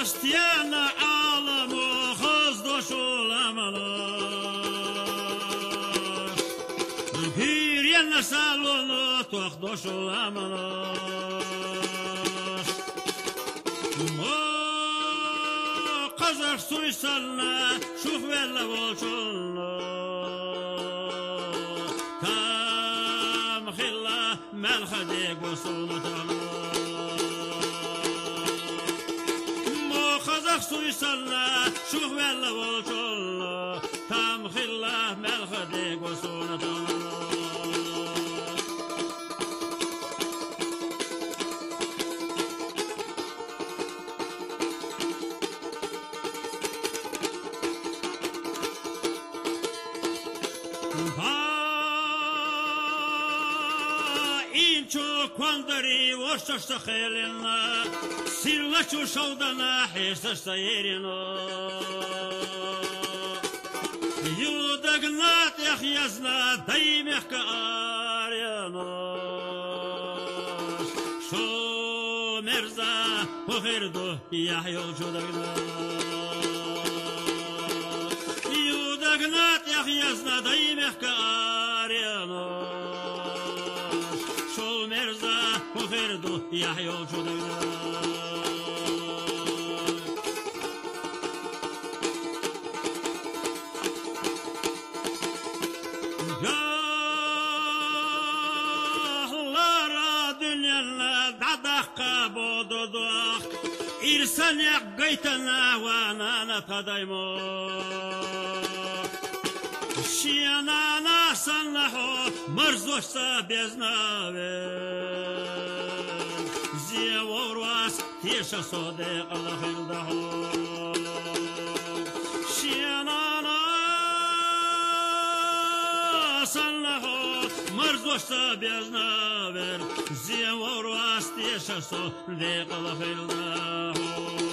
استيان عالم خزد شلامنا بيرين سالون تخد شلامنا قزر سويسلنا شوف ولا والشلنا تام خلا ملخدي قصونتنا سويسلنا شوف ولا والشلنا تام خلا ملخدي قصونتنا Quandari vostra helena sirla chu shaudana hesta sairino yudagnat yahyazna daimehka ariano sho merza poherdo yahyo judagna yudagnat yahyazna daimehka ariano Poverdo Yahyo Judagna Yahlara dünyana dadakka bododak İrsanek gaytana vanana tadaymo Şiyanana sanlaho mırzoşsa beznave Zievorvas tiesha sode Allahildaho Şiyanana sanlaho mırzoşsa beznave Zievorvas tiesha sode Allahildaho